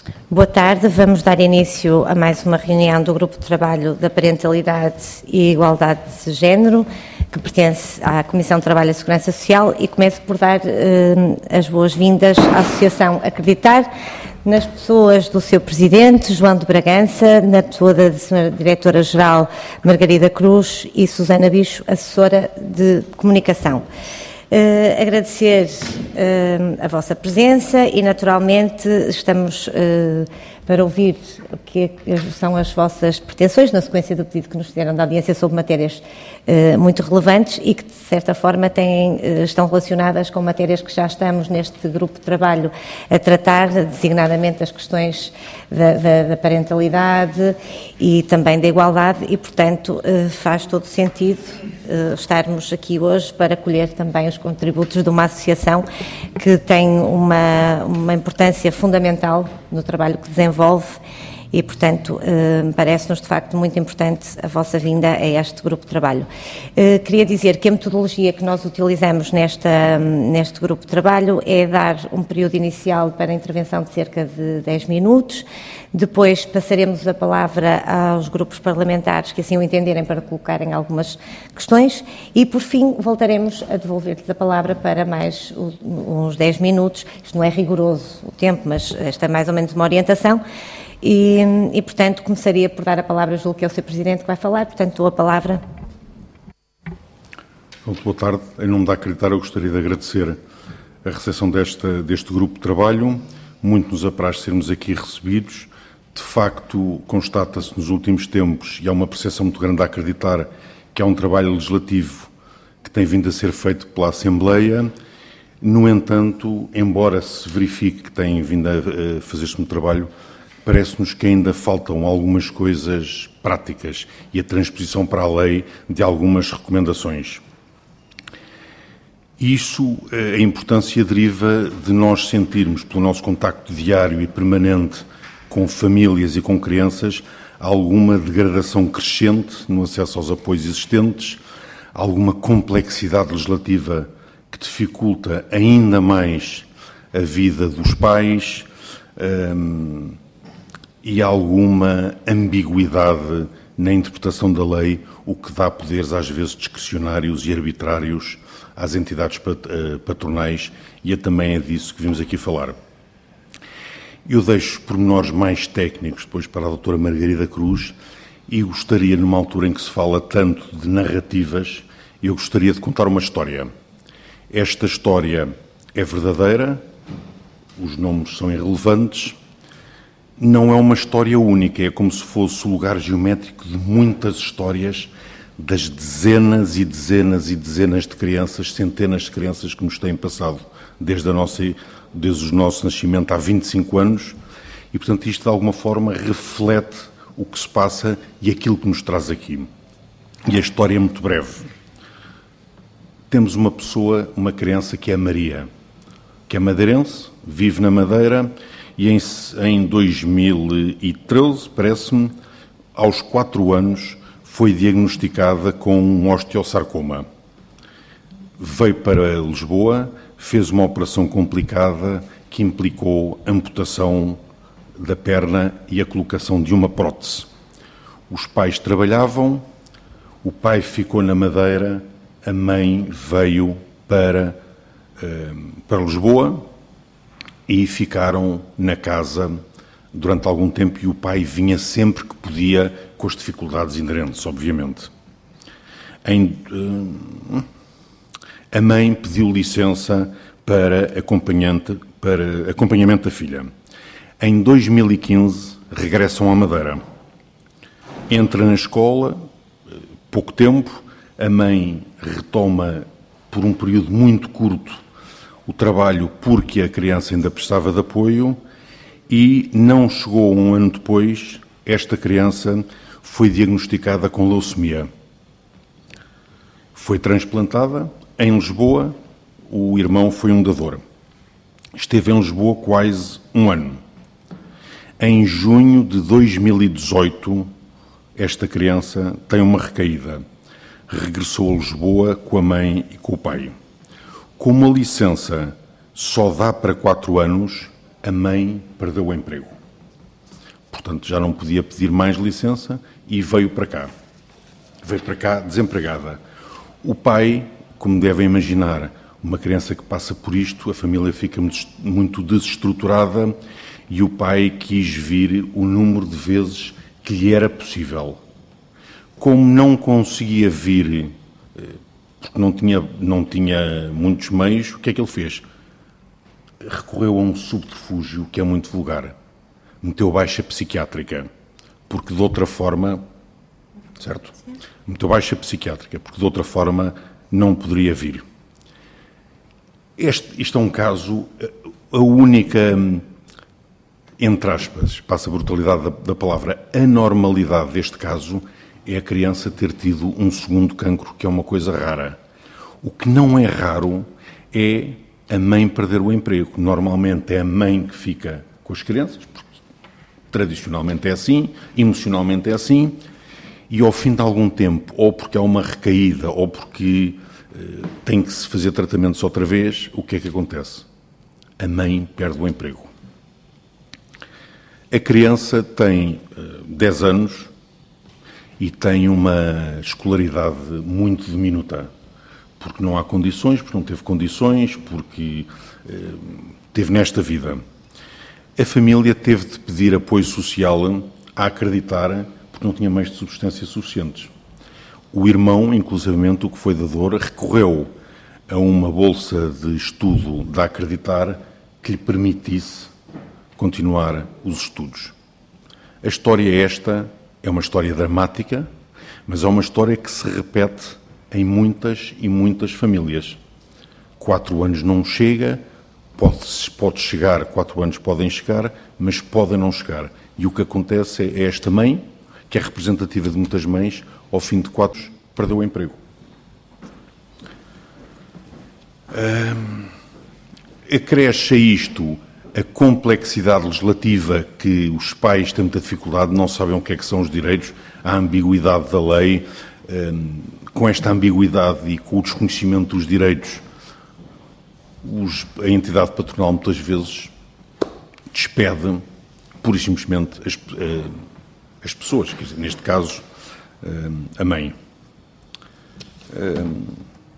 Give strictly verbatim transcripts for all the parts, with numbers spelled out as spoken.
Boa tarde, vamos dar início a mais uma reunião do Grupo de Trabalho da Parentalidade e Igualdade de Género, que pertence à Comissão de Trabalho e Segurança Social, e começo por dar eh, as boas-vindas à Associação Acreditar, nas pessoas do seu Presidente, João de Bragança, na pessoa da Senhora Diretora-Geral Margarida Cruz e Susana Bicho, Assessora de Comunicação. Uh, agradecer uh, a vossa presença e, naturalmente, estamos uh, para ouvir o que são as vossas pretensões, na sequência do pedido que nos fizeram da audiência sobre matérias uh, muito relevantes e que, de certa forma, têm, uh, estão relacionadas com matérias que já estamos neste grupo de trabalho a tratar, designadamente as questões da, da, da parentalidade e também da igualdade e, portanto, uh, faz todo sentido uh, estarmos aqui hoje para colher também os contributos de uma associação que tem uma, uma importância fundamental no trabalho que desenvolve e, portanto, eh, parece-nos de facto muito importante a vossa vinda a este grupo de trabalho. Eh, queria dizer que a metodologia que nós utilizamos nesta, neste grupo de trabalho é dar um período inicial para a intervenção de cerca de dez minutos, depois passaremos a palavra aos grupos parlamentares que assim o entenderem para colocarem algumas questões e, por fim, voltaremos a devolver-lhes a palavra para mais uns dez minutos. Isto não é rigoroso o tempo, mas esta é mais ou menos uma orientação. E, e, portanto, começaria por dar a palavra, julgo que é o senhor Presidente que vai falar, portanto, dou a palavra. Muito boa tarde. Em nome da Acreditar, eu gostaria de agradecer a recepção desta, deste grupo de trabalho. Muito nos apraz sermos aqui recebidos. De facto, constata-se nos últimos tempos, e há uma percepção muito grande a acreditar, que há um trabalho legislativo que tem vindo a ser feito pela Assembleia. No entanto, embora se verifique que tem vindo a fazer-se um trabalho, parece-nos que ainda faltam algumas coisas práticas e a transposição para a lei de algumas recomendações. Isso, a importância deriva de nós sentirmos, pelo nosso contacto diário e permanente com famílias e com crianças, alguma degradação crescente no acesso aos apoios existentes, alguma complexidade legislativa que dificulta ainda mais a vida dos pais, hum, e alguma ambiguidade na interpretação da lei, o que dá poderes às vezes discricionários e arbitrários às entidades patronais, e é também é disso que vimos aqui falar. Eu deixo pormenores mais técnicos depois para a doutora Margarida Cruz e gostaria, numa altura em que se fala tanto de narrativas, eu gostaria de contar uma história. Esta história é verdadeira, os nomes são irrelevantes. Não é uma história única, é como se fosse o lugar geométrico de muitas histórias das dezenas e dezenas e dezenas de crianças, centenas de crianças que nos têm passado desde, a nossa, desde o nosso nascimento há vinte e cinco anos e, portanto, isto de alguma forma reflete o que se passa e aquilo que nos traz aqui. E a história é muito breve. Temos uma pessoa, uma criança que é Maria, que é madeirense, vive na Madeira. E em, em dois mil e treze, parece-me, aos quatro anos, foi diagnosticada com um osteosarcoma. Veio para Lisboa, fez uma operação complicada que implicou amputação da perna e a colocação de uma prótese. Os pais trabalhavam, o pai ficou na Madeira, a mãe veio para, para Lisboa, e ficaram na casa durante algum tempo e o pai vinha sempre que podia, com as dificuldades inerentes, obviamente. Em, uh, a mãe pediu licença para, acompanhante, para acompanhamento da filha. Em dois mil e quinze, regressam à Madeira. Entra na escola, pouco tempo, a mãe retoma, por um período muito curto, o trabalho porque a criança ainda precisava de apoio e não chegou um ano depois, esta criança foi diagnosticada com leucemia. Foi transplantada em Lisboa, o irmão foi um dador. Esteve em Lisboa quase um ano. Em junho de dois mil e dezoito, esta criança tem uma recaída. Regressou a Lisboa com a mãe e com o pai. Como a licença só dá para quatro anos, a mãe perdeu o emprego. portanto já não podia pedir mais licença e veio para cá. Veio para cá desempregada. O pai, como devem imaginar, uma criança que passa por isto, a família fica muito desestruturada e o pai quis vir o número de vezes que lhe era possível. Como não conseguia vir, porque não tinha, não tinha muitos meios, o que é que ele fez? Recorreu a um subterfúgio que é muito vulgar. Meteu baixa psiquiátrica, porque de outra forma, certo? Meteu baixa psiquiátrica, porque de outra forma não poderia vir. Este, isto é um caso, a única, entre aspas, passa a brutalidade da, da palavra, anormalidade deste caso é a criança ter tido um segundo cancro, que é uma coisa rara. O que não é raro é a mãe perder o emprego. Normalmente é a mãe que fica com as crianças, porque tradicionalmente é assim, emocionalmente é assim, e ao fim de algum tempo, ou porque há uma recaída, ou porque uh, tem que se fazer tratamentos outra vez, o que é que acontece? A mãe perde o emprego. A criança tem uh, dez anos e tem uma escolaridade muito diminuta, porque não há condições, porque não teve condições, porque uh, teve nesta vida. A família teve de pedir apoio social a acreditar porque não tinha meios de subsistência suficientes. O irmão, inclusivamente, o que foi dador, recorreu a uma bolsa de estudo da Acreditar que lhe permitisse continuar os estudos. A história esta é uma história dramática, mas é uma história que se repete em muitas e muitas famílias. Quatro anos não chega, pode, pode chegar, quatro anos podem chegar, mas podem não chegar. E o que acontece é esta mãe, que é representativa de muitas mães, ao fim de quatro anos, perdeu o emprego. Hum, acresce a isto a complexidade legislativa que os pais têm muita dificuldade, não sabem o que é que são os direitos, a ambiguidade da lei. Hum, com esta ambiguidade e com o desconhecimento dos direitos, os, a entidade patronal muitas vezes despede, pura e simplesmente, as, uh, as pessoas, quer dizer, neste caso, uh, a mãe. Uh,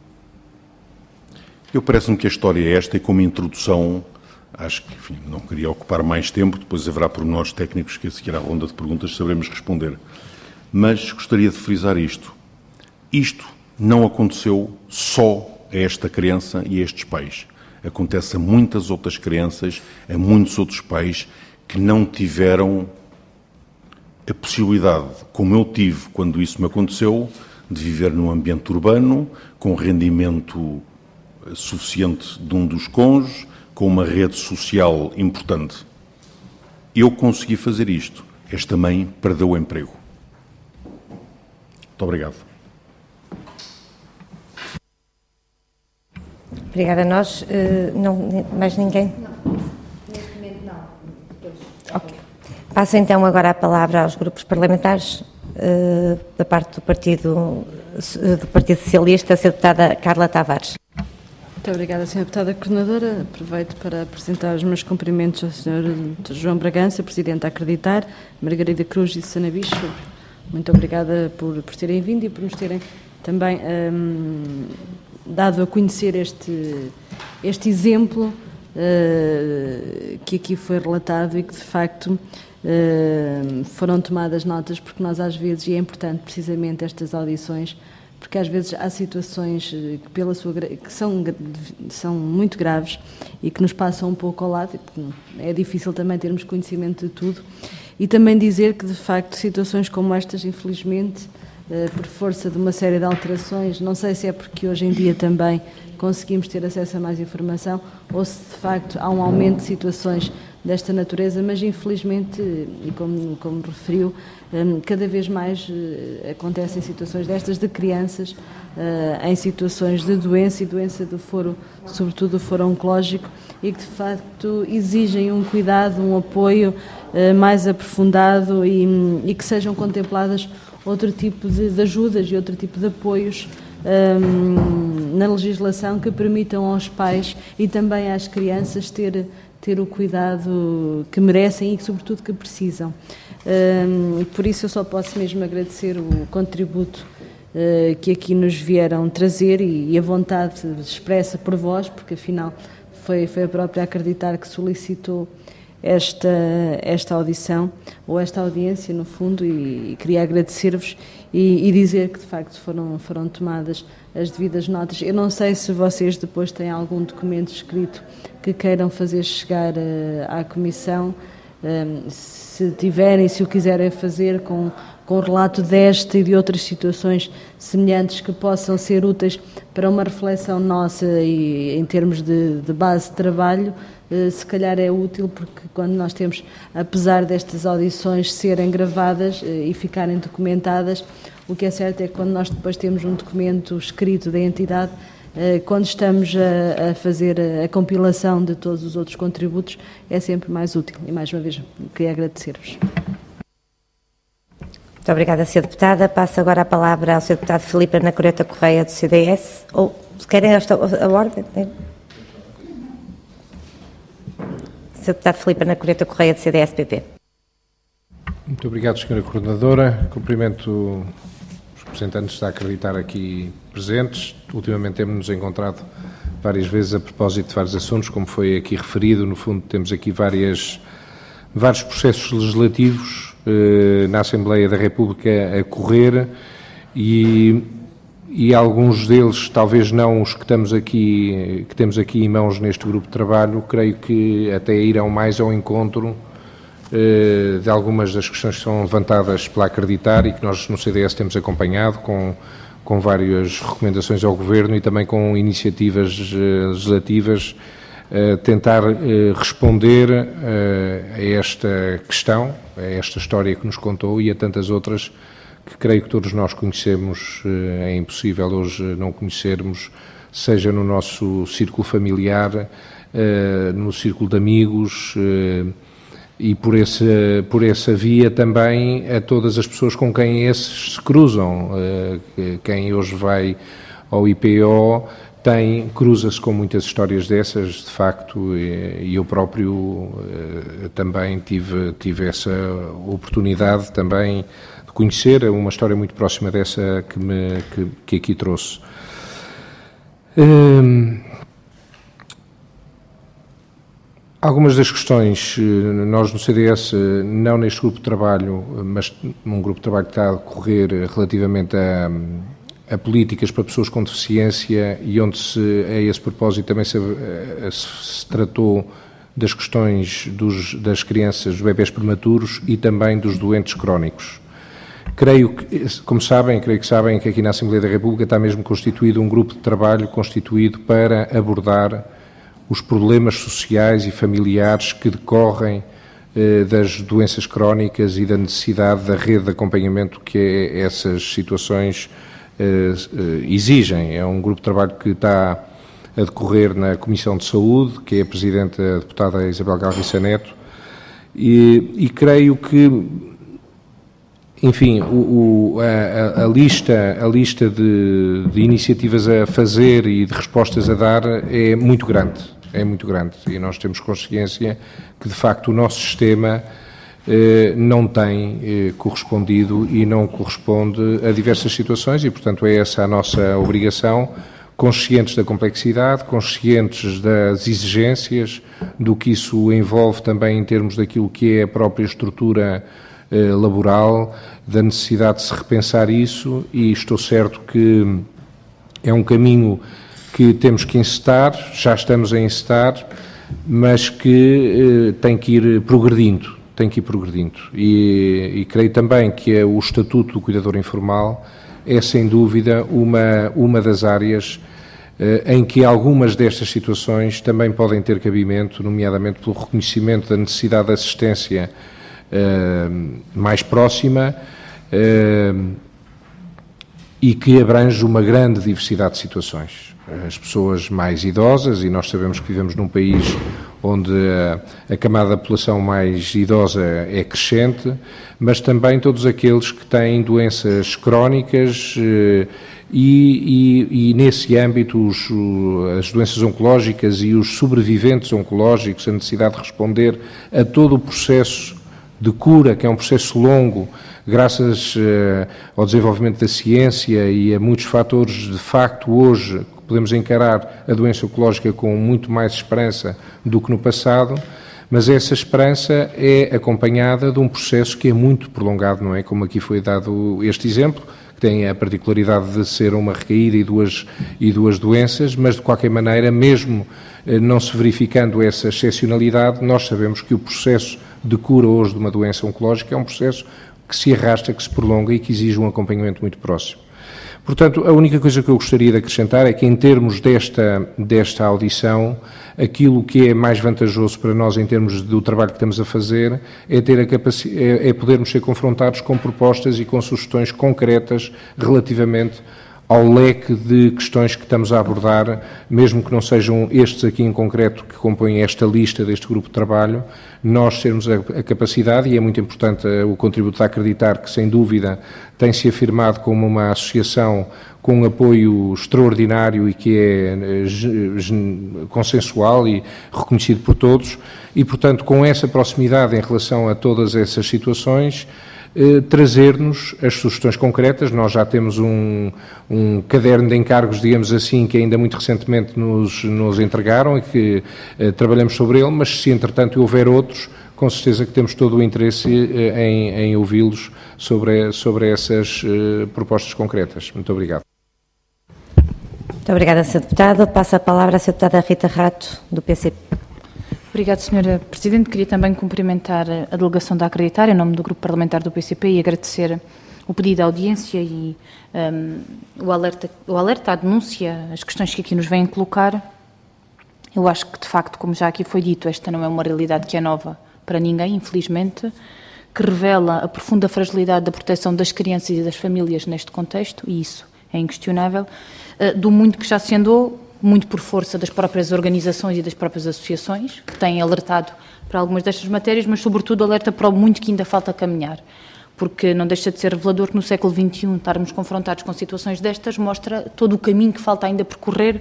eu parece-me que a história é esta, e como introdução, acho que, enfim, não queria ocupar mais tempo, depois haverá pormenores técnicos que a seguir à ronda de perguntas saberemos responder. Mas gostaria de frisar isto. Isto não aconteceu só a esta criança e a estes pais. Acontece a muitas outras crianças, a muitos outros pais que não tiveram a possibilidade, como eu tive quando isso me aconteceu, de viver num ambiente urbano, com rendimento suficiente de um dos cônjuges, com uma rede social importante. Eu consegui fazer isto. Esta mãe perdeu o emprego. Muito obrigado. Obrigada a nós. Uh, não, mais ninguém? Não, neste momento não. Depois... Ok. Passo então agora a palavra aos grupos parlamentares uh, da parte do Partido, uh, do Partido Socialista, a senhora deputada Carla Tavares. Muito obrigada, senhora Deputada Coordenadora. Aproveito para apresentar os meus cumprimentos ao senhor João Bragança, Presidente da Acreditar, Margarida Cruz e Susana Bicho. Muito obrigada por, por terem vindo e por nos terem também um, dado a conhecer este, este exemplo uh, que aqui foi relatado e que, de facto, uh, foram tomadas notas, porque nós, às vezes, e é importante precisamente estas audições, porque às vezes há situações que, pela sua, que são, são muito graves e que nos passam um pouco ao lado, é difícil também termos conhecimento de tudo, e também dizer que, de facto, situações como estas, infelizmente, por força de uma série de alterações, não sei se é porque hoje em dia também conseguimos ter acesso a mais informação ou se de facto há um aumento de situações desta natureza, mas infelizmente, e como, como referiu, cada vez mais acontecem situações destas de crianças em situações de doença e doença do foro, sobretudo do foro oncológico, e que de facto exigem um cuidado, um apoio mais aprofundado e, e que sejam contempladas outro tipo de, de ajudas e outro tipo de apoios um, na legislação que permitam aos pais e também às crianças ter, ter o cuidado que merecem e, sobretudo, que precisam. Um, por isso eu só posso mesmo agradecer o contributo uh, que aqui nos vieram trazer e, e a vontade expressa por vós, porque afinal foi, foi a própria Acreditar que solicitou esta, esta audição, ou esta audiência no fundo, e, e queria agradecer-vos e, e dizer que de facto foram, foram tomadas as devidas notas. Eu não sei se vocês depois têm algum documento escrito que queiram fazer chegar uh, à Comissão. Um, se tiverem, se o quiserem fazer com, com o relato desta e de outras situações semelhantes que possam ser úteis para uma reflexão nossa e em termos de, de base de trabalho, uh, se calhar é útil, porque quando nós temos, apesar destas audições serem gravadas uh, e ficarem documentadas, o que é certo é que quando nós depois temos um documento escrito da entidade, quando estamos a, a fazer a, a compilação de todos os outros contributos, é sempre mais útil. E, mais uma vez, queria agradecer-vos. Muito obrigada, senhora Deputada. Passo agora a palavra ao senhor Deputado Filipe Anacoreta Correia, do C D S. Ou, se querem esta, a ordem? senhor Deputado Filipe Anacoreta Correia, do C D S P P. Muito obrigado, senhora Coordenadora. Cumprimento os representantes da Acreditar aqui presentes. Ultimamente temos-nos encontrado várias vezes a propósito de vários assuntos, como foi aqui referido. No fundo, temos aqui várias, vários processos legislativos eh, na Assembleia da República a correr e, e alguns deles, talvez não os que, estamos aqui, que temos aqui em mãos neste grupo de trabalho, creio que até irão mais ao encontro eh, de algumas das questões que são levantadas pela Acreditar e que nós no C D S temos acompanhado com com várias recomendações ao Governo e também com iniciativas uh, legislativas, uh, tentar uh, responder uh, a esta questão, a esta história que nos contou e a tantas outras que creio que todos nós conhecemos. Uh, é impossível hoje não conhecermos, seja no nosso círculo familiar, uh, no círculo de amigos, uh, e por, esse, por essa via também a todas as pessoas com quem esses se cruzam. Quem hoje vai ao I P O tem, cruza-se com muitas histórias dessas, de facto, e eu próprio também tive, tive essa oportunidade também de conhecer uma história muito próxima dessa que, me, que, que aqui trouxe. Hum, Algumas das questões, nós no C D S, não neste grupo de trabalho, mas num grupo de trabalho que está a decorrer relativamente a, a políticas para pessoas com deficiência e onde se, a esse propósito também se, se tratou das questões dos, das crianças, dos bebés prematuros e também dos doentes crónicos. Creio que, como sabem, creio que sabem que aqui na Assembleia da República está mesmo constituído um grupo de trabalho constituído para abordar os problemas sociais e familiares que decorrem eh, das doenças crónicas e da necessidade da rede de acompanhamento que é, essas situações eh, exigem. É um grupo de trabalho que está a decorrer na Comissão de Saúde, que é a Presidente, a Deputada Isabel Galriça Neto, e, e creio que, enfim, o, o, a, a lista, a lista de, de iniciativas a fazer e de respostas a dar é muito grande. É muito grande e nós temos consciência que, de facto, o nosso sistema eh, não tem eh, correspondido e não corresponde a diversas situações e, portanto, é essa a nossa obrigação, conscientes da complexidade, conscientes das exigências, do que isso envolve também em termos daquilo que é a própria estrutura eh, laboral, da necessidade de se repensar isso e estou certo que é um caminho que temos que encetar, já estamos a encetar, mas que eh, tem que ir progredindo, tem que ir progredindo. E, e creio também que é o Estatuto do Cuidador Informal é, sem dúvida, uma, uma das áreas eh, em que algumas destas situações também podem ter cabimento, nomeadamente pelo reconhecimento da necessidade de assistência eh, mais próxima, eh, e que abrange uma grande diversidade de situações. As pessoas mais idosas, e nós sabemos que vivemos num país onde a, a camada da população mais idosa é crescente, mas também todos aqueles que têm doenças crónicas e, e, e nesse âmbito os, as doenças oncológicas e os sobreviventes oncológicos, a necessidade de responder a todo o processo de cura, que é um processo longo, graças uh, ao desenvolvimento da ciência e a muitos fatores, de facto, hoje podemos encarar a doença oncológica com muito mais esperança do que no passado, mas essa esperança é acompanhada de um processo que é muito prolongado, não é? Como aqui foi dado este exemplo, que tem a particularidade de ser uma recaída e duas, e duas doenças, mas de qualquer maneira, mesmo uh, não se verificando essa excepcionalidade, nós sabemos que o processo de cura hoje de uma doença oncológica é um processo que se arrasta, que se prolonga e que exige um acompanhamento muito próximo. Portanto, a única coisa que eu gostaria de acrescentar é que, em termos desta, desta audição, aquilo que é mais vantajoso para nós, em termos do trabalho que estamos a fazer, é, ter a capaci- é, é podermos ser confrontados com propostas e com sugestões concretas relativamente ao leque de questões que estamos a abordar, mesmo que não sejam estes aqui em concreto que compõem esta lista deste grupo de trabalho, nós termos a, a capacidade, e é muito importante o contributo a acreditar que, sem dúvida, tem-se afirmado como uma associação com um apoio extraordinário e que é consensual e reconhecido por todos, e, portanto, com essa proximidade em relação a todas essas situações, Eh, trazer-nos as sugestões concretas. Nós já temos um, um caderno de encargos, digamos assim, que ainda muito recentemente nos, nos entregaram e que eh, trabalhamos sobre ele, mas se entretanto houver outros, com certeza que temos todo o interesse eh, em, em ouvi-los sobre, sobre essas eh, propostas concretas. Muito obrigado. Muito obrigada, senhor Deputado. Passo a palavra à senhora Deputada Rita Rato, do P C P. Obrigada, senhora Presidente. Queria também cumprimentar a delegação da Acreditar, em nome do Grupo Parlamentar do P C P, e agradecer o pedido de audiência e um, o, alerta, o alerta, a denúncia, as questões que aqui nos vêm colocar. Eu acho que, de facto, como já aqui foi dito, esta não é uma realidade que é nova para ninguém, infelizmente, que revela a profunda fragilidade da proteção das crianças e das famílias neste contexto, e isso é inquestionável, uh, do muito que já se andou, muito por força das próprias organizações e das próprias associações, que têm alertado para algumas destas matérias, mas sobretudo alerta para o muito que ainda falta caminhar, porque não deixa de ser revelador que no século vinte e um estarmos confrontados com situações destas mostra todo o caminho que falta ainda percorrer,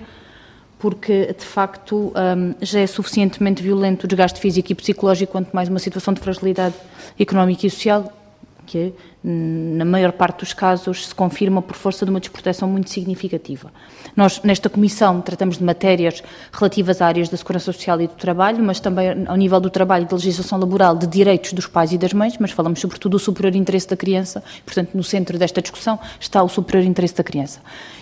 porque de facto um, já é suficientemente violento o desgaste físico e psicológico, quanto mais uma situação de fragilidade económica e social, que na maior parte dos casos se confirma por força de uma desproteção muito significativa. Nós, nesta comissão, tratamos de matérias relativas a áreas da segurança social e do trabalho, mas também ao nível do trabalho e da legislação laboral, de direitos dos pais e das mães, mas falamos sobretudo do superior interesse da criança, portanto, no centro desta discussão está o superior interesse da criança.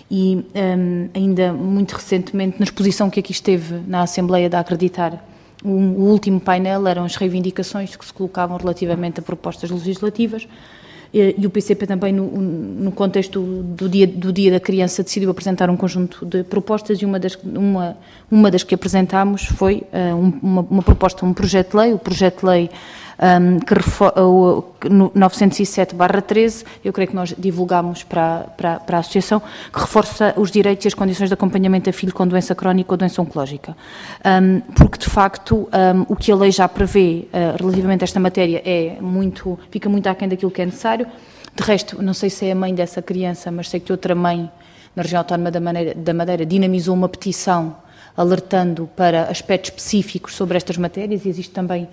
E um, ainda muito recentemente, na exposição que aqui esteve na Assembleia da Acreditar, o, o último painel eram as reivindicações que se colocavam relativamente a propostas legislativas, e o P C P também, no, no contexto do dia, do dia da Criança, decidiu apresentar um conjunto de propostas, e uma das, uma, uma das que apresentámos foi uh, uma, uma proposta, um projeto de lei, o projeto de lei um, que uh, novecentos e sete barra treze, eu creio que nós divulgámos para, para, para a Associação, que reforça os direitos e as condições de acompanhamento a filho com doença crónica ou doença oncológica. Um, porque, de facto, um, o que a lei já prevê uh, relativamente a esta matéria é muito, fica muito aquém daquilo que é necessário. De resto, não sei se é a mãe dessa criança, mas sei que outra mãe na região autónoma da Madeira, da Madeira dinamizou uma petição alertando para aspectos específicos sobre estas matérias, e existe também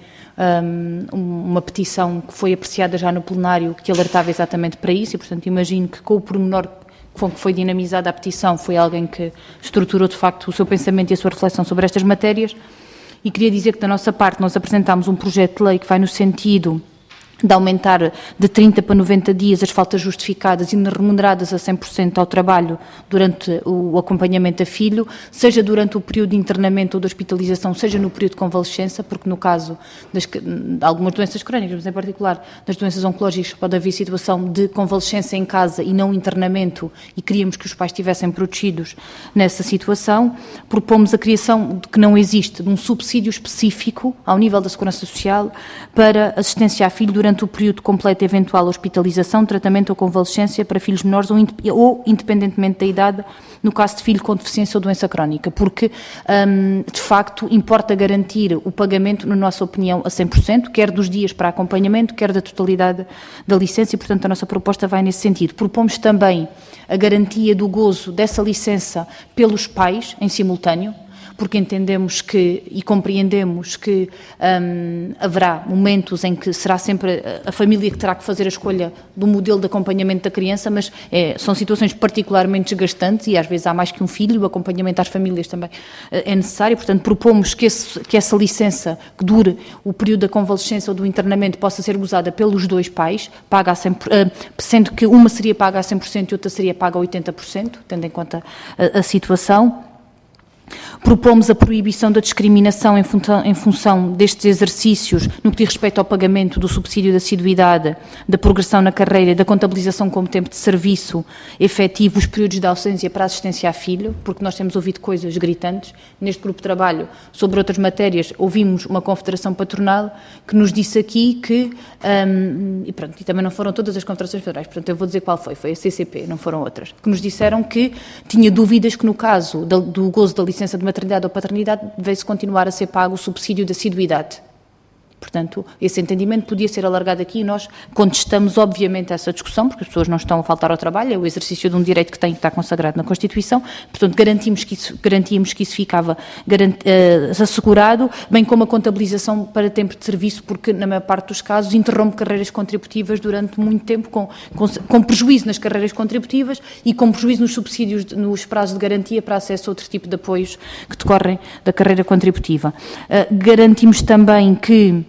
um, uma petição que foi apreciada já no plenário que alertava exatamente para isso, e portanto imagino que com o pormenor com que foi dinamizada a petição foi alguém que estruturou de facto o seu pensamento e a sua reflexão sobre estas matérias. E queria dizer que da nossa parte nós apresentámos um projeto de lei que vai no sentido de aumentar de trinta para noventa dias as faltas justificadas e remuneradas a cem por cento ao trabalho durante o acompanhamento a filho, seja durante o período de internamento ou de hospitalização, seja no período de convalescença, porque no caso das, de algumas doenças crónicas, mas em particular das doenças oncológicas, pode haver situação de convalescença em casa e não internamento, e queríamos que os pais estivessem protegidos nessa situação. Propomos a criação, de que não existe, de um subsídio específico ao nível da Segurança Social para assistência a filho durante durante o período completo de eventual hospitalização, tratamento ou convalescência para filhos menores ou, ou independentemente da idade, no caso de filho com deficiência ou doença crónica, porque, um, de facto, importa garantir o pagamento, na nossa opinião, a cem por cento, quer dos dias para acompanhamento, quer da totalidade da licença, e, portanto, a nossa proposta vai nesse sentido. Propomos também a garantia do gozo dessa licença pelos pais, em simultâneo, porque entendemos que e compreendemos que hum, haverá momentos em que será sempre a família que terá que fazer a escolha do modelo de acompanhamento da criança, mas é, são situações particularmente desgastantes e às vezes há mais que um filho, o acompanhamento às famílias também é necessário, portanto propomos que, esse, que essa licença que dure o período da convalescência ou do internamento possa ser gozada pelos dois pais, paga a cem por cento, sendo que uma seria paga a cem por cento e outra seria paga a oitenta por cento, tendo em conta a, a situação. Propomos a proibição da discriminação em, fun em função destes exercícios no que diz respeito ao pagamento do subsídio de assiduidade, da progressão na carreira, da contabilização como tempo de serviço efetivo, os períodos de ausência para assistência a filho, porque nós temos ouvido coisas gritantes. Neste grupo de trabalho, sobre outras matérias, ouvimos uma confederação patronal que nos disse aqui que, um, e pronto, e também não foram todas as confederações federais, portanto eu vou dizer qual foi, foi a C C P, não foram outras, que nos disseram que tinha dúvidas que no caso do, do gozo da licença de maternidade ou paternidade devesse continuar a ser pago o subsídio de assiduidade. Portanto, esse entendimento podia ser alargado aqui e nós contestamos, obviamente, essa discussão, porque as pessoas não estão a faltar ao trabalho, é o exercício de um direito que tem que estar consagrado na Constituição, portanto, garantimos que isso, garantimos que isso ficava garant, uh, assegurado, bem como a contabilização para tempo de serviço, porque, na maior parte dos casos, interrompe carreiras contributivas durante muito tempo, com, com, com prejuízo nas carreiras contributivas e com prejuízo nos subsídios, nos prazos de garantia para acesso a outro tipo de apoios que decorrem da carreira contributiva. Uh, garantimos também que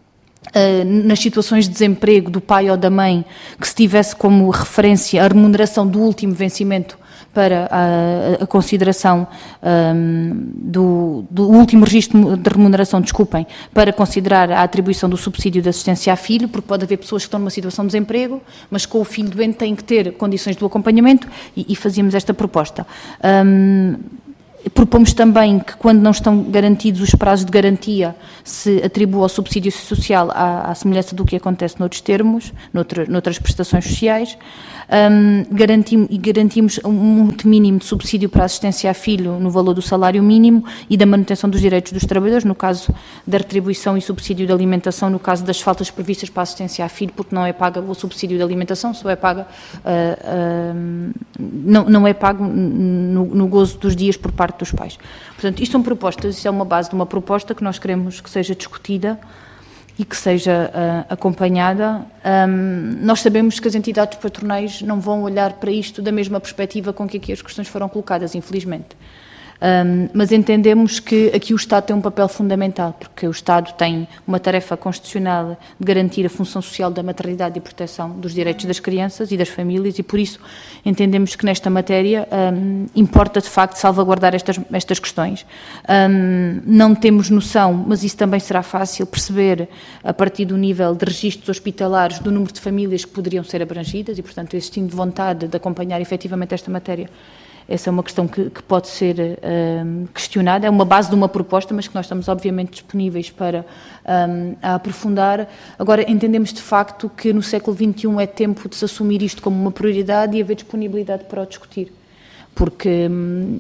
Uh, nas situações de desemprego do pai ou da mãe, que se tivesse como referência a remuneração do último vencimento para a, a consideração um, do, do último registro de remuneração, desculpem, para considerar a atribuição do subsídio de assistência a filho, porque pode haver pessoas que estão numa situação de desemprego, mas com o filho doente têm que ter condições do acompanhamento e, e fazíamos esta proposta. Um, Propomos também que, quando não estão garantidos os prazos de garantia, se atribua o subsídio social à, à semelhança do que acontece noutros termos, noutra, noutras prestações sociais. Um, garantimos, e garantimos um limite mínimo de subsídio para a assistência a filho no valor do salário mínimo e da manutenção dos direitos dos trabalhadores, no caso da retribuição e subsídio de alimentação, no caso das faltas previstas para a assistência a filho, porque não é paga o subsídio de alimentação, só é paga, uh, uh, não, não é pago no, no gozo dos dias por parte dos pais. Portanto, isto são propostas, isso é uma base de uma proposta que nós queremos que seja discutida e que seja uh, acompanhada. Um, nós sabemos que as entidades patronais não vão olhar para isto da mesma perspectiva com que aqui as questões foram colocadas, infelizmente. Um, mas entendemos que aqui o Estado tem um papel fundamental, porque o Estado tem uma tarefa constitucional de garantir a função social da maternidade e proteção dos direitos das crianças e das famílias e, por isso, entendemos que nesta matéria um, importa, de facto, salvaguardar estas, estas questões. Um, não temos noção, mas isso também será fácil perceber a partir do nível de registros hospitalares do número de famílias que poderiam ser abrangidas e, portanto, existindo vontade de acompanhar efetivamente esta matéria. Essa é uma questão que, que pode ser um, questionada, é uma base de uma proposta, mas que nós estamos obviamente disponíveis para um, a aprofundar. Agora, entendemos de facto que no século vinte e um é tempo de se assumir isto como uma prioridade e haver disponibilidade para o discutir. Porque um,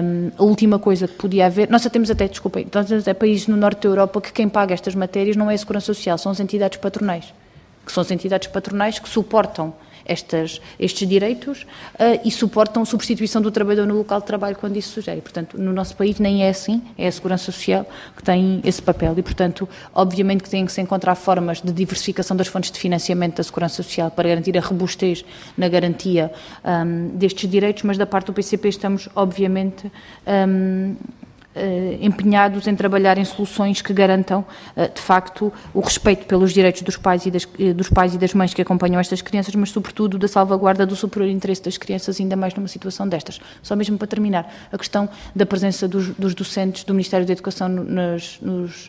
a última coisa que podia haver... Nós já temos até, desculpem, nós temos até países no norte da Europa que quem paga estas matérias não é a Segurança Social, são as entidades patronais, que são as entidades patronais que suportam Estas, estes direitos uh, e suportam a substituição do trabalhador no local de trabalho quando isso sujeira. Portanto, no nosso país nem é assim, é a Segurança Social que tem esse papel e, portanto, obviamente que tem que se encontrar formas de diversificação das fontes de financiamento da Segurança Social para garantir a robustez na garantia um, destes direitos, mas da parte do P C P estamos, obviamente, um, Uh, empenhados em trabalhar em soluções que garantam, uh, de facto, o respeito pelos direitos dos pais, e das, uh, dos pais e das mães que acompanham estas crianças, mas, sobretudo, da salvaguarda do superior interesse das crianças, ainda mais numa situação destas. Só mesmo para terminar, a questão da presença dos, dos docentes do Ministério da Educação nos, nos,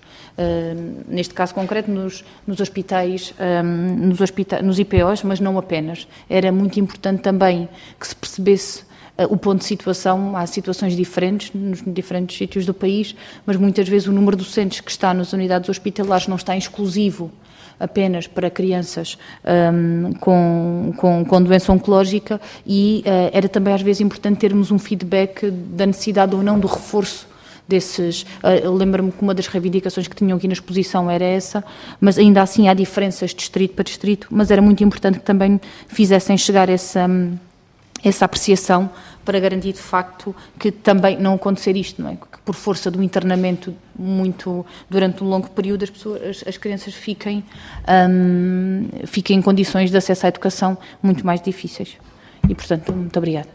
uh, neste caso concreto, nos, nos hospitais, um, nos, hospita nos I P Os, mas não apenas. Era muito importante também que se percebesse o ponto de situação. Há situações diferentes nos diferentes sítios do país, mas muitas vezes o número de docentes que está nas unidades hospitalares não está exclusivo apenas para crianças um, com, com, com doença oncológica e uh, era também às vezes importante termos um feedback da necessidade ou não do reforço desses. Uh, lembro-me que uma das reivindicações que tinham aqui na exposição era essa, mas ainda assim há diferenças de distrito para distrito, mas era muito importante que também fizessem chegar essa, essa apreciação para garantir de facto que também não acontecer isto, não é? Que por força do internamento muito, durante um longo período, as pessoas, as, as crianças fiquem, um, fiquem em condições de acesso à educação muito mais difíceis. E, portanto, muito obrigada.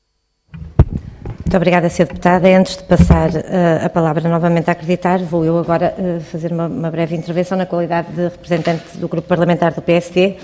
Muito obrigada, senhora Deputada. Antes de passar uh, a palavra novamente a acreditar, vou eu agora uh, fazer uma, uma breve intervenção na qualidade de representante do Grupo Parlamentar do P S D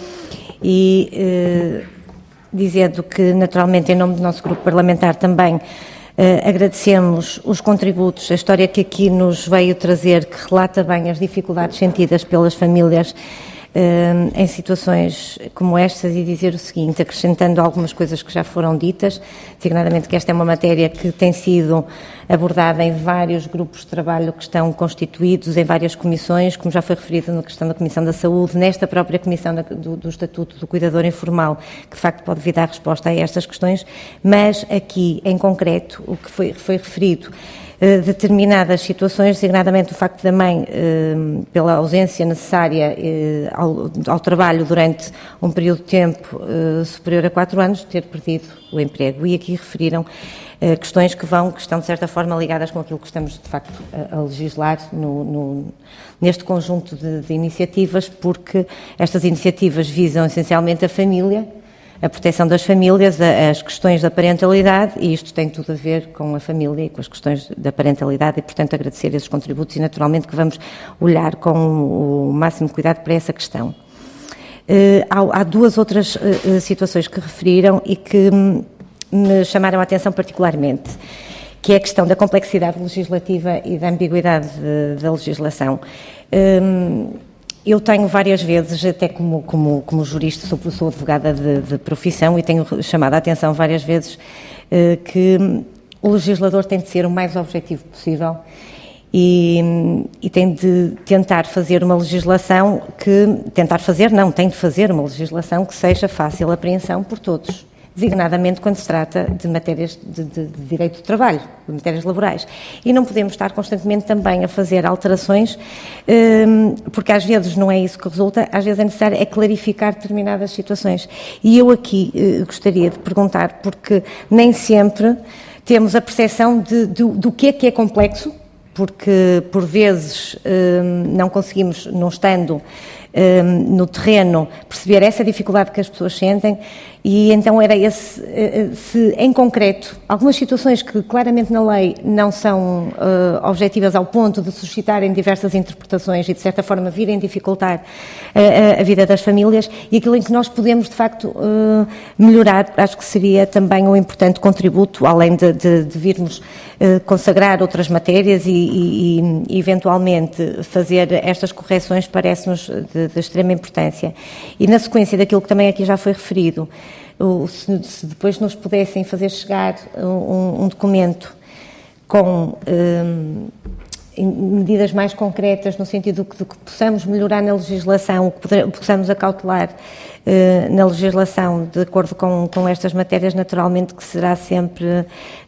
e... Uh, dizendo que, naturalmente, em nome do nosso grupo parlamentar também eh, agradecemos os contributos, a história que aqui nos veio trazer, que relata bem as dificuldades sentidas pelas famílias eh, em situações como estas, e dizer o seguinte, acrescentando algumas coisas que já foram ditas, designadamente que esta é uma matéria que tem sido abordada em vários grupos de trabalho que estão constituídos, em várias comissões, como já foi referido na questão da Comissão da Saúde, nesta própria Comissão do, do Estatuto do Cuidador Informal, que de facto pode vir dar resposta a estas questões, mas aqui, em concreto, o que foi, foi referido, eh, determinadas situações, designadamente o facto da mãe, eh, pela ausência necessária eh, ao, ao trabalho durante um período de tempo eh, superior a quatro anos, ter perdido o emprego. E aqui referiram Uh, questões que vão, que estão de certa forma ligadas com aquilo que estamos de facto a, a legislar no, no, neste conjunto de, de iniciativas, porque estas iniciativas visam essencialmente a família, a proteção das famílias, a, as questões da parentalidade, e isto tem tudo a ver com a família e com as questões da parentalidade, e portanto agradecer esses contributos e naturalmente que vamos olhar com o máximo cuidado para essa questão. Uh, há, há duas outras uh, situações que referiram e que me chamaram a atenção particularmente, que é a questão da complexidade legislativa e da ambiguidade de, da legislação. Hum, eu tenho várias vezes, até como, como, como jurista, sou, sou advogada de, de profissão, e tenho chamado a atenção várias vezes eh, que o legislador tem de ser o mais objetivo possível e, e tem de tentar fazer uma legislação que, tentar fazer, não, tem de fazer uma legislação que seja fácil de apreensão por todos, designadamente quando se trata de matérias de, de, de direito do trabalho, de matérias laborais. E não podemos estar constantemente também a fazer alterações, um, porque às vezes não é isso que resulta, às vezes é necessário é clarificar determinadas situações. E eu aqui uh, gostaria de perguntar, porque nem sempre temos a percepção de, de, do que é que é complexo, porque por vezes um, não conseguimos, não estando um, no terreno, perceber essa dificuldade que as pessoas sentem, e então era esse, se em concreto, algumas situações que claramente na lei não são uh, objetivas ao ponto de suscitarem diversas interpretações e de certa forma virem dificultar uh, a vida das famílias, e aquilo em que nós podemos de facto uh, melhorar, acho que seria também um importante contributo, além de, de, de virmos uh, consagrar outras matérias e, e, e eventualmente fazer estas correções, parece-nos de, de extrema importância. E na sequência daquilo que também aqui já foi referido, se, se depois nos pudessem fazer chegar um, um documento com um, medidas mais concretas, no sentido de que possamos melhorar na legislação, que possamos acautelar uh, na legislação de acordo com, com estas matérias, naturalmente que será sempre uh,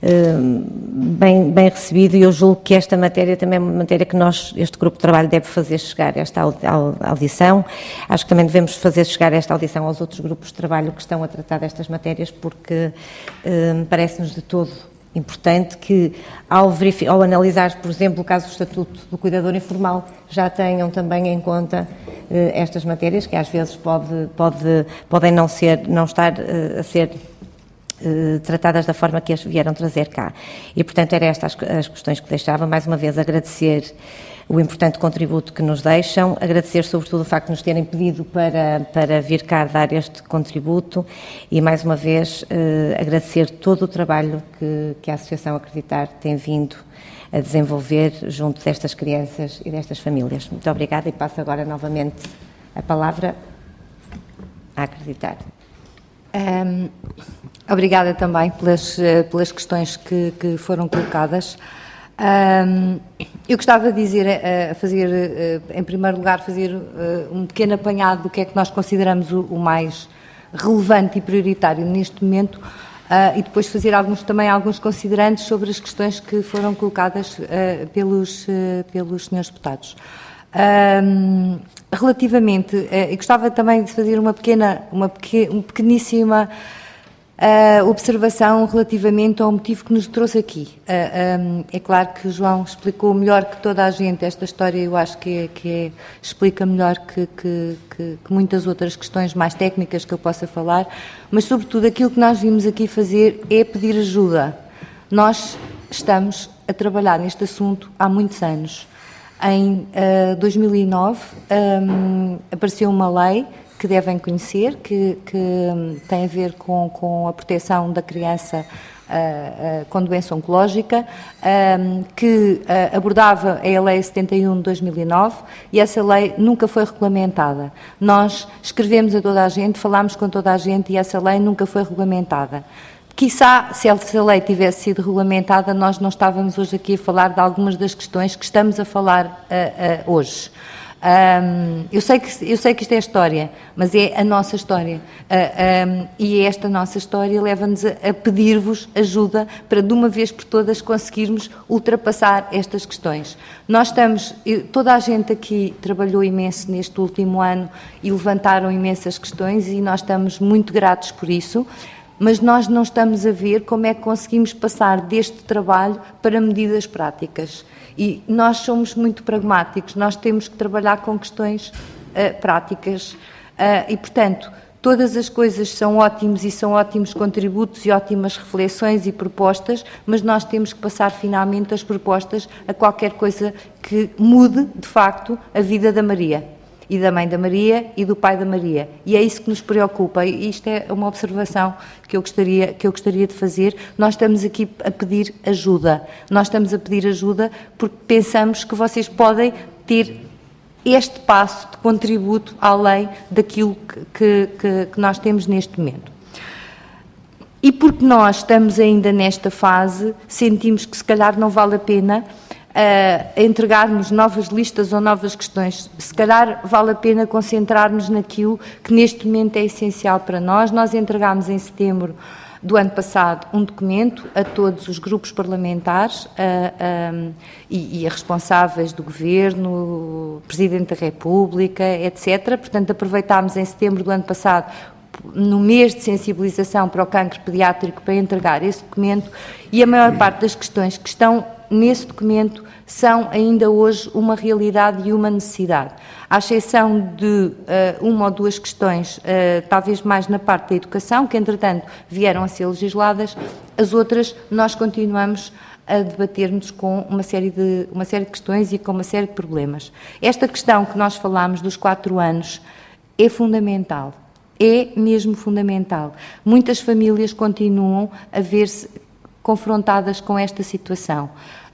bem, bem recebido, e eu julgo que esta matéria também é uma matéria que nós, este grupo de trabalho, deve fazer chegar esta audição. Acho que também devemos fazer chegar esta audição aos outros grupos de trabalho que estão a tratar destas matérias, porque uh, parece-nos de todo importante que, ao, ao analisar, por exemplo, o caso do Estatuto do Cuidador Informal, já tenham também em conta eh, estas matérias, que às vezes pode, pode, podem não, ser, não estar eh, a ser eh, tratadas da forma que as vieram trazer cá. E, portanto, eram estas as, as questões que deixava. Mais uma vez, agradecer o importante contributo que nos deixam, agradecer sobretudo o facto de nos terem pedido para, para vir cá dar este contributo e, mais uma vez, eh, agradecer todo o trabalho que, que a Associação Acreditar tem vindo a desenvolver junto destas crianças e destas famílias. Muito obrigada, e passo agora novamente a palavra a Acreditar. Um, obrigada também pelas, pelas questões que, que foram colocadas. Um, eu gostava de dizer, uh, fazer, uh, em primeiro lugar, fazer uh, um pequeno apanhado do que é que nós consideramos o, o mais relevante e prioritário neste momento, uh, e depois fazer alguns, também alguns considerantes sobre as questões que foram colocadas uh, pelos, uh, pelos senhores deputados. Um, relativamente, uh, eu gostava também de fazer uma pequena, uma pequena, uma pequeníssima Uh, observação relativamente ao motivo que nos trouxe aqui. Uh, um, é claro que o João explicou melhor que toda a gente esta história, eu acho que, é, que é, explica melhor que, que, que, que muitas outras questões mais técnicas que eu possa falar, mas sobretudo aquilo que nós vimos aqui fazer é pedir ajuda. Nós estamos a trabalhar neste assunto há muitos anos. Em uh, dois mil e nove um, apareceu uma lei que devem conhecer, que, que tem a ver com, com a proteção da criança uh, uh, com doença oncológica, um, que uh, abordava a Lei setenta e um de dois mil e nove, e essa lei nunca foi regulamentada. Nós escrevemos a toda a gente, falámos com toda a gente, e essa lei nunca foi regulamentada. Quiçá, se essa lei tivesse sido regulamentada, nós não estávamos hoje aqui a falar de algumas das questões que estamos a falar uh, uh, hoje. Um, eu, sei que, eu sei que isto é história, mas é a nossa história, uh, um, e esta nossa história leva-nos a, a pedir-vos ajuda para de uma vez por todas conseguirmos ultrapassar estas questões. Nós estamos, toda a gente aqui trabalhou imenso neste último ano e levantaram imensas questões, e nós estamos muito gratos por isso, mas nós não estamos a ver como é que conseguimos passar deste trabalho para medidas práticas. E nós somos muito pragmáticos, nós temos que trabalhar com questões uh, práticas uh, e, portanto, todas as coisas são ótimos e são ótimos contributos e ótimas reflexões e propostas, mas nós temos que passar finalmente as propostas a qualquer coisa que mude, de facto, a vida da Maria. E da mãe da Maria e do pai da Maria. E é isso que nos preocupa. E isto é uma observação que eu gostaria, que eu gostaria de fazer. Nós estamos aqui a pedir ajuda. Nós estamos a pedir ajuda porque pensamos que vocês podem ter este passo de contributo além daquilo que, que, que nós temos neste momento. E porque nós estamos ainda nesta fase, sentimos que se calhar não vale a pena a entregarmos novas listas ou novas questões. Se calhar vale a pena concentrar-nos naquilo que neste momento é essencial para nós. Nós entregámos em setembro do ano passado um documento a todos os grupos parlamentares a, a, e, e a responsáveis do Governo, Presidente da República, etcétera. Portanto, aproveitámos em setembro do ano passado, no mês de sensibilização para o cancro pediátrico, para entregar esse documento, e a maior parte das questões que estão nesse documento são ainda hoje uma realidade e uma necessidade. À exceção de uh, uma ou duas questões, uh, talvez mais na parte da educação, que entretanto vieram a ser legisladas, as outras nós continuamos a debatermos com uma série de, uma série de questões e com uma série de problemas. Esta questão que nós falámos dos quatro anos é fundamental. É mesmo fundamental. Muitas famílias continuam a ver-se confrontadas com esta situação.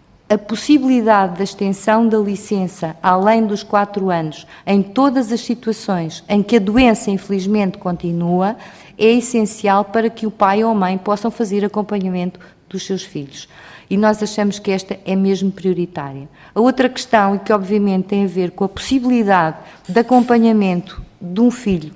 A possibilidade da extensão da licença além dos quatro anos, em todas as situações em que a doença infelizmente continua, é essencial para que o pai ou a mãe possam fazer acompanhamento dos seus filhos. E nós achamos que esta é mesmo prioritária. A outra questão, e que obviamente tem a ver com a possibilidade de acompanhamento de um filho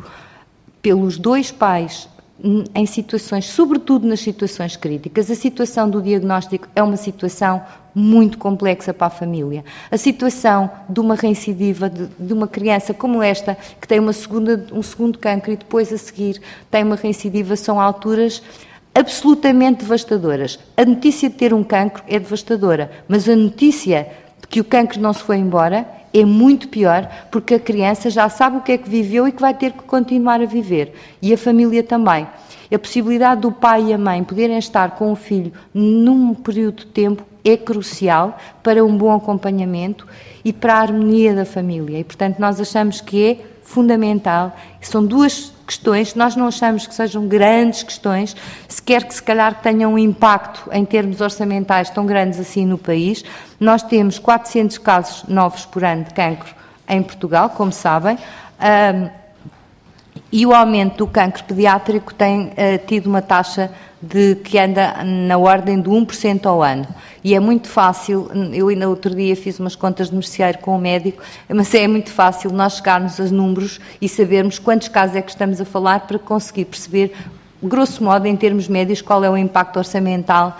pelos dois pais em situações, sobretudo nas situações críticas. A situação do diagnóstico é uma situação muito complexa para a família. A situação de uma reincidiva, de, de uma criança como esta, que tem uma segunda, um segundo cancro e depois a seguir tem uma reincidiva, são alturas absolutamente devastadoras. A notícia de ter um cancro é devastadora, mas a notícia de que o cancro não se foi embora é muito pior, porque a criança já sabe o que é que viveu e que vai ter que continuar a viver. E a família também. A possibilidade do pai e a mãe poderem estar com o filho num período de tempo é crucial para um bom acompanhamento e para a harmonia da família. E, portanto, nós achamos que é fundamental. São duas questões, nós não achamos que sejam grandes questões, sequer que se calhar tenham um impacto em termos orçamentais tão grandes assim no país. Nós temos quatrocentos casos novos por ano de cancro em Portugal, como sabem, um, e o aumento do cancro pediátrico tem uh, tido uma taxa de, que anda na ordem de um por cento ao ano. E é muito fácil, eu ainda outro dia fiz umas contas de merceário com o médico, mas é muito fácil nós chegarmos a números e sabermos quantos casos é que estamos a falar para conseguir perceber, grosso modo, em termos médios, qual é o impacto orçamental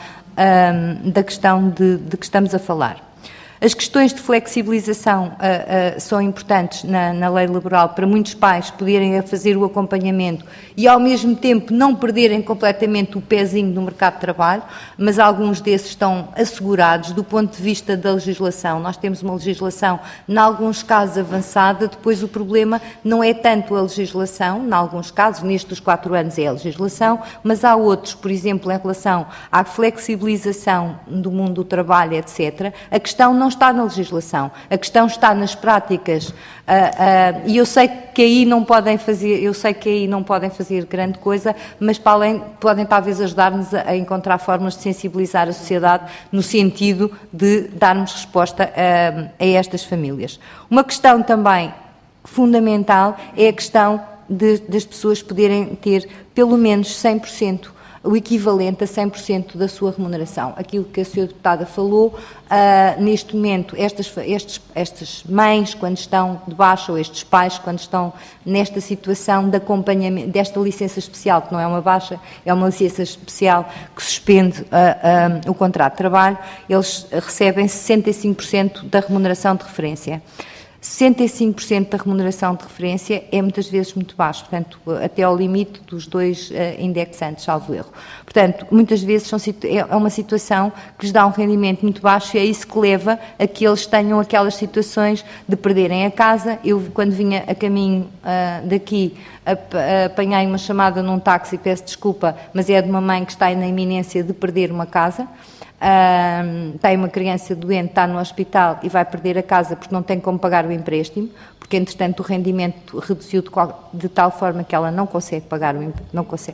um, da questão de, de que estamos a falar. As questões de flexibilização uh, uh, são importantes na, na lei laboral para muitos pais poderem fazer o acompanhamento e, ao mesmo tempo, não perderem completamente o pezinho no mercado de trabalho, mas alguns desses estão assegurados do ponto de vista da legislação. Nós temos uma legislação, em alguns casos, avançada, depois o problema não é tanto a legislação, em alguns casos, nestes dos quatro anos é a legislação, mas há outros, por exemplo, em relação à flexibilização do mundo do trabalho, etcétera, a questão não está na legislação, a questão está nas práticas, uh, uh, e eu sei que aí não podem fazer, eu sei que aí não podem fazer grande coisa, mas para além podem talvez ajudar-nos a, a encontrar formas de sensibilizar a sociedade no sentido de darmos resposta a, a estas famílias. Uma questão também fundamental é a questão de, das pessoas poderem ter pelo menos cem por cento o equivalente a cem por cento da sua remuneração. Aquilo que a senhora deputada falou, uh, neste momento, estas, estes, estas mães, quando estão de baixa, ou estes pais, quando estão nesta situação de acompanhamento, desta licença especial, que não é uma baixa, é uma licença especial que suspende uh, uh, o contrato de trabalho, eles recebem sessenta e cinco por cento da remuneração de referência. sessenta e cinco por cento da remuneração de referência é muitas vezes muito baixo, portanto, até ao limite dos dois uh, indexantes, salvo erro. Portanto, muitas vezes são, é uma situação que lhes dá um rendimento muito baixo e é isso que leva a que eles tenham aquelas situações de perderem a casa. Eu, quando vinha a caminho uh, daqui, apanhei uma chamada num táxi, peço desculpa, mas é de uma mãe que está na iminência de perder uma casa. Uh, tem uma criança doente, está no hospital e vai perder a casa porque não tem como pagar o empréstimo, porque entretanto o rendimento reduziu de, qual, de tal forma que ela não consegue pagar o empréstimo, não consegue.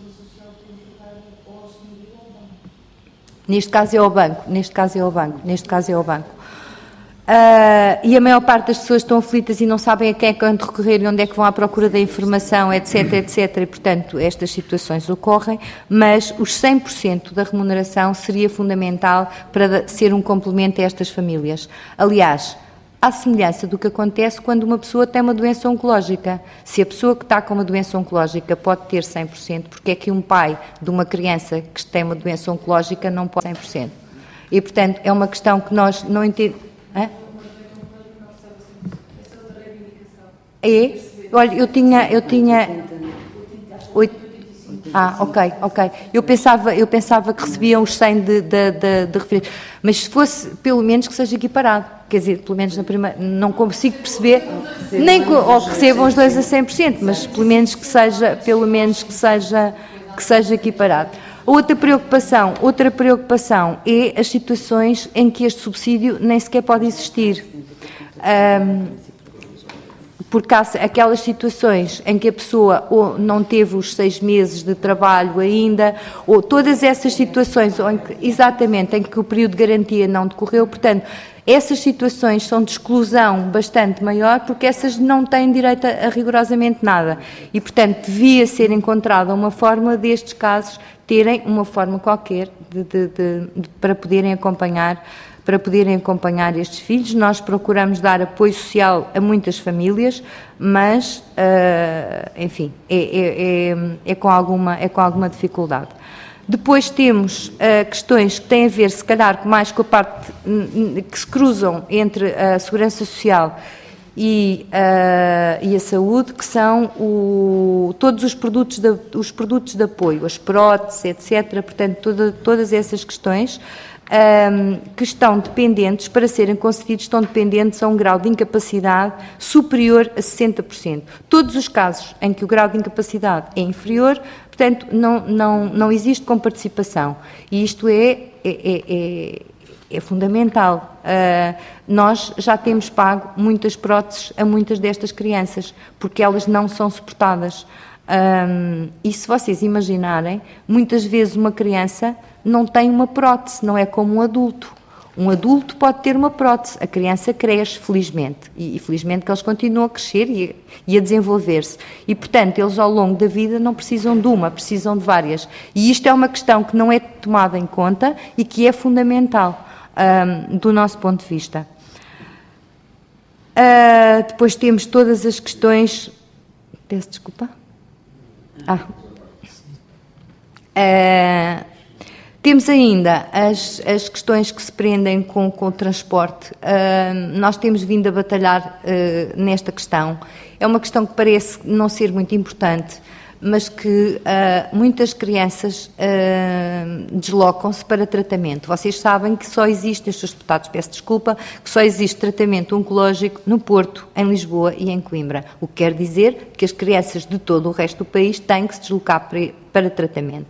Neste caso é ao banco, neste caso é ao banco, neste caso é ao banco. Uh, e a maior parte das pessoas estão aflitas e não sabem a quem é que vão recorrer e onde é que vão à procura da informação, etc, etcétera. E, portanto, estas situações ocorrem, mas os cem por cento da remuneração seria fundamental para ser um complemento a estas famílias. Aliás, à semelhança do que acontece quando uma pessoa tem uma doença oncológica. Se a pessoa que está com uma doença oncológica pode ter cem por cento, porque é que um pai de uma criança que tem uma doença oncológica não pode ter cem por cento? E, portanto, é uma questão que nós não entendemos. Hã? É? Olha, eu tinha, eu tinha oito. Ah, ok, ok. Eu pensava, eu pensava que recebiam os cem de, de, de, de referência, mas se fosse, pelo menos que seja equiparado, quer dizer, pelo menos na primeira, não consigo perceber, nem que, ou que recebam os dois a cem por cento, mas pelo menos que seja, pelo menos que seja, que seja equiparado. Outra preocupação, outra preocupação é as situações em que este subsídio nem sequer pode existir. Um, porque há aquelas situações em que a pessoa ou não teve os seis meses de trabalho ainda, ou todas essas situações, ou em que, exatamente, em que o período de garantia não decorreu, portanto, essas situações são de exclusão bastante maior, porque essas não têm direito a, a rigorosamente nada. E, portanto, devia ser encontrada uma forma destes casos terem uma forma qualquer de, de, de, de, para poderem acompanhar para poderem acompanhar estes filhos. Nós procuramos dar apoio social a muitas famílias, mas, uh, enfim, é, é, é, é, com alguma, é com alguma dificuldade. Depois temos uh, questões que têm a ver, se calhar, mais com a parte que se cruzam entre a segurança social e, uh, e a saúde, que são o, todos os produtos, de, os produtos de apoio, as próteses, etcétera. Portanto, toda, todas essas questões Um, que estão dependentes, para serem concedidos, estão dependentes a um grau de incapacidade superior a sessenta por cento. Todos os casos em que o grau de incapacidade é inferior, portanto, não, não, não existe comparticipação. E isto é, é, é, é fundamental. Uh, nós já temos pago muitas próteses a muitas destas crianças, porque elas não são suportadas. Um, e se vocês imaginarem, muitas vezes uma criança não tem uma prótese, não é como um adulto. Um adulto pode ter uma prótese, a criança cresce, felizmente, e, e felizmente que eles continuam a crescer e, e a desenvolver-se. E, portanto, eles ao longo da vida não precisam de uma, precisam de várias. E isto é uma questão que não é tomada em conta e que é fundamental um, do nosso ponto de vista. Uh, depois temos todas as questões... Peço desculpa. Ah. Uh, Temos ainda as, as questões que se prendem com, com o transporte. Uh, nós temos vindo a batalhar uh, nesta questão. É uma questão que parece não ser muito importante, mas que uh, muitas crianças uh, deslocam-se para tratamento. Vocês sabem que só existe, os seus deputados, peço desculpa, que só existe tratamento oncológico no Porto, em Lisboa e em Coimbra. O que quer dizer que as crianças de todo o resto do país têm que se deslocar para, para tratamento.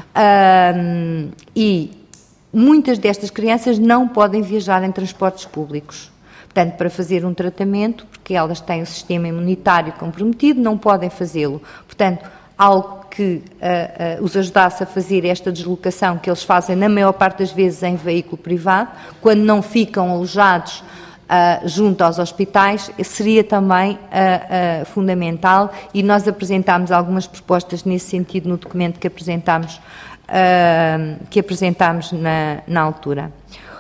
Um, e muitas destas crianças não podem viajar em transportes públicos. Portanto, para fazer um tratamento, porque elas têm o sistema imunitário comprometido, não podem fazê-lo. Portanto, algo que uh, uh, os ajudasse a fazer esta deslocação, que eles fazem na maior parte das vezes em veículo privado, quando não ficam alojados Uh, junto aos hospitais, seria também uh, uh, fundamental, e nós apresentámos algumas propostas nesse sentido no documento que apresentámos, uh, que apresentámos na, na altura.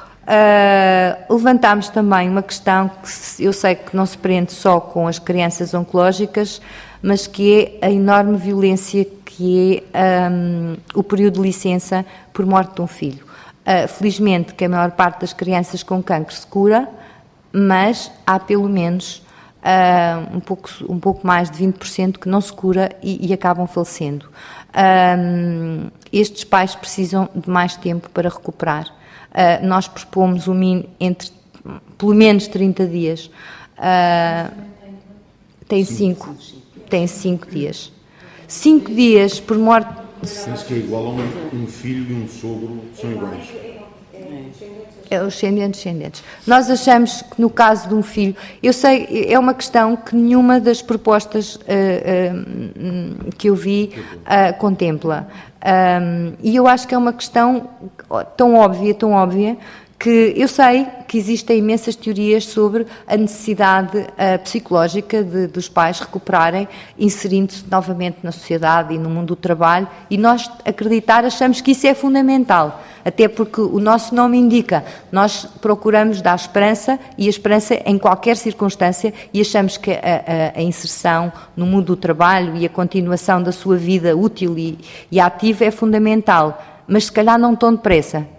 Uh, levantámos também uma questão que eu sei que não se prende só com as crianças oncológicas, mas que é a enorme violência que é um, o período de licença por morte de um filho. Uh, felizmente que a maior parte das crianças com cancro se cura, mas há pelo menos uh, um, pouco, um pouco mais de vinte por cento que não se cura e, e acabam falecendo. Um, estes pais precisam de mais tempo para recuperar. Uh, nós propomos um mínimo entre pelo menos trinta dias. Uh, tem cinco. Tem cinco dias. Cinco dias por morte... Penso que é igual a um, um filho e um sogro, são iguais. É, os descendentes, descendentes. Nós achamos que no caso de um filho, eu sei, é uma questão que nenhuma das propostas uh, uh, que eu vi uh, contempla. Um, e eu acho que é uma questão tão óbvia, tão óbvia, que eu sei que existem imensas teorias sobre a necessidade uh, psicológica de, dos pais recuperarem, inserindo-se novamente na sociedade e no mundo do trabalho, e nós, acreditar, achamos que isso é fundamental, até porque o nosso nome indica, nós procuramos dar esperança, e a esperança em qualquer circunstância, e achamos que a, a, a inserção no mundo do trabalho e a continuação da sua vida útil e, e ativa é fundamental, mas se calhar não tão depressa.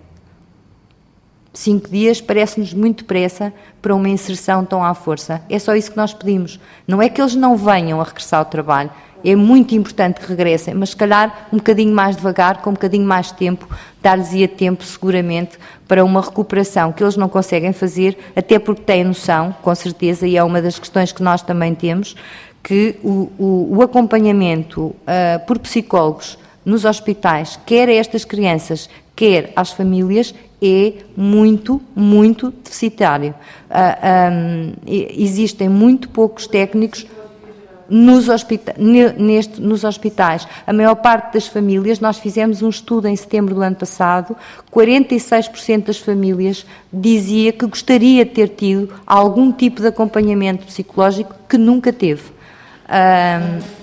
Cinco dias parece-nos muito depressa para uma inserção tão à força. É só isso que nós pedimos. Não é que eles não venham a regressar ao trabalho. É muito importante que regressem, mas se calhar um bocadinho mais devagar, com um bocadinho mais de tempo, dar-lhes-ia tempo seguramente para uma recuperação que eles não conseguem fazer, até porque têm noção, com certeza, e é uma das questões que nós também temos, que o, o, o acompanhamento uh, por psicólogos nos hospitais, quer a estas crianças, quer às famílias, é muito, muito deficitário. Uh, um, existem muito poucos técnicos nos, hospita neste, nos hospitais. A maior parte das famílias, nós fizemos um estudo em setembro do ano passado, quarenta e seis por cento das famílias dizia que gostaria de ter tido algum tipo de acompanhamento psicológico que nunca teve. Um,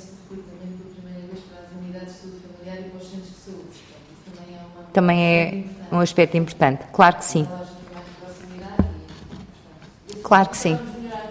também é um aspecto importante. Claro que sim. Claro que sim.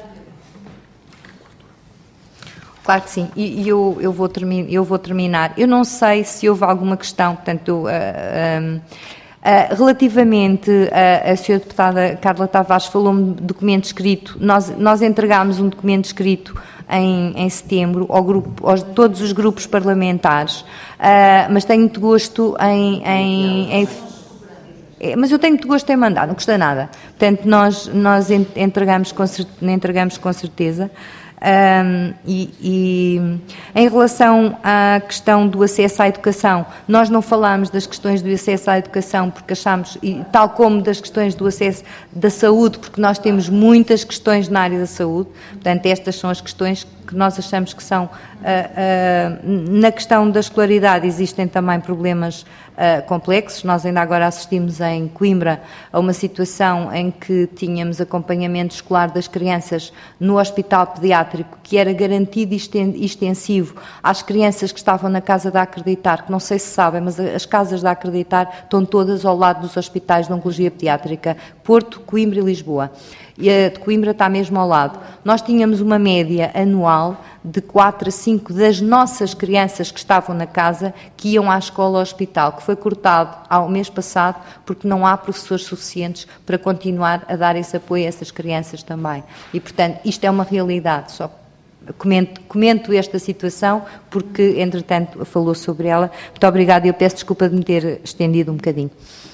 Claro que sim. E, e eu, eu, vou termi eu vou terminar. Eu não sei se houve alguma questão, portanto, uh, uh, uh, relativamente a, a senhora deputada Carla Tavares falou-me de documento escrito. Nós, nós entregámos um documento escrito Em, em setembro, ao grupo, aos todos os grupos parlamentares, uh, mas tenho muito gosto em, em, em é, mas eu tenho muito gosto em mandar, não custa nada. Portanto, nós, nós entregamos, com, entregamos com certeza. Um, e, e em relação à questão do acesso à educação, nós não falamos das questões do acesso à educação porque achamos, e tal como das questões do acesso da saúde, porque nós temos muitas questões na área da saúde, portanto estas são as questões que nós achamos que são, uh, uh, na questão da escolaridade existem também problemas uh, complexos. Nós ainda agora assistimos em Coimbra a uma situação em que tínhamos acompanhamento escolar das crianças no hospital pediátrico, que era garantido e extensivo às crianças que estavam na Casa da Acreditar, que não sei se sabem, mas as casas da Acreditar estão todas ao lado dos hospitais de Oncologia Pediátrica, Porto, Coimbra e Lisboa. E a de Coimbra está mesmo ao lado. Nós tínhamos uma média anual de quatro a cinco das nossas crianças que estavam na casa que iam à escola ou ao hospital, que foi cortado ao mês passado porque não há professores suficientes para continuar a dar esse apoio a essas crianças também. E, portanto, isto é uma realidade. Só comento, comento esta situação porque, entretanto, falou sobre ela. Muito obrigada e eu peço desculpa de me ter estendido um bocadinho.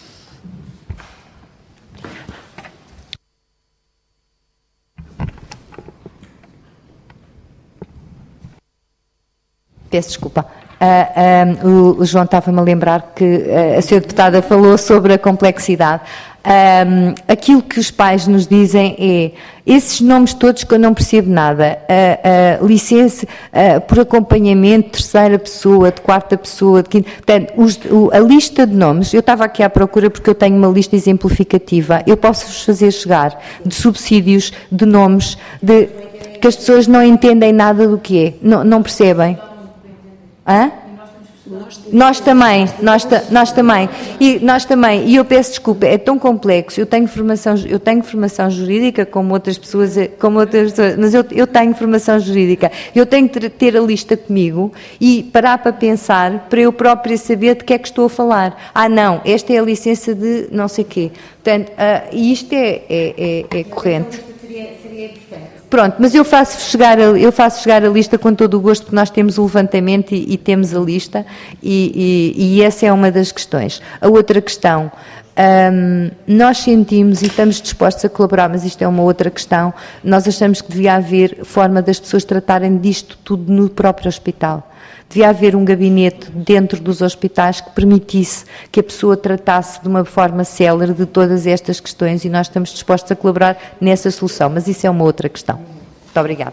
Peço desculpa. Uh, um, o, o João estava-me a lembrar que uh, a senhora deputada falou sobre a complexidade. Um, aquilo que os pais nos dizem é, esses nomes todos que eu não percebo nada, uh, uh, licença uh, por acompanhamento, terceira pessoa, de quarta pessoa, de quinta, portanto, os, o, a lista de nomes, eu estava aqui à procura porque eu tenho uma lista exemplificativa, eu posso-vos fazer chegar de subsídios, de nomes, de, que as pessoas não entendem nada do que é, não, não percebem. Hã? Nós também, nós, nós também, e nós também, e eu peço desculpa, é tão complexo, eu tenho formação, eu tenho formação jurídica como outras pessoas, como outras pessoas, mas eu, eu tenho formação jurídica, eu tenho que ter a lista comigo e parar para pensar, para eu própria saber de que é que estou a falar. Ah não, esta é a licença de não sei quê, portanto, uh, e isto é, é, é, é corrente. Pronto, mas eu faço chegar a, eu faço chegar a lista com todo o gosto, porque nós temos o levantamento e, e temos a lista, e, e, e essa é uma das questões. A outra questão, um, nós sentimos e estamos dispostos a colaborar, mas isto é uma outra questão, nós achamos que devia haver forma das pessoas tratarem disto tudo no próprio hospital. Devia haver um gabinete dentro dos hospitais que permitisse que a pessoa tratasse de uma forma célere de todas estas questões e nós estamos dispostos a colaborar nessa solução, mas isso é uma outra questão. Muito obrigada.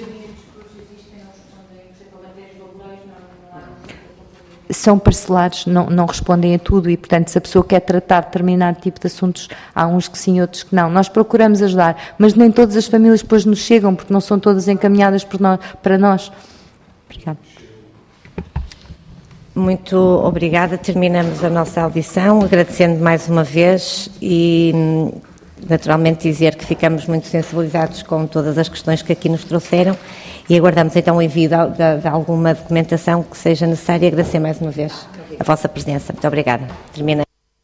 São parcelares, não, não respondem a tudo e, portanto, se a pessoa quer tratar determinado tipo de assuntos, há uns que sim, outros que não. Nós procuramos ajudar, mas nem todas as famílias depois nos chegam, porque não são todas encaminhadas por nós, para nós. Obrigada. Muito obrigada. Terminamos a nossa audição, agradecendo mais uma vez e, naturalmente, dizer que ficamos muito sensibilizados com todas as questões que aqui nos trouxeram e aguardamos então o envio de, de, de alguma documentação que seja necessária e agradecer mais uma vez a vossa presença. Muito obrigada. Termina.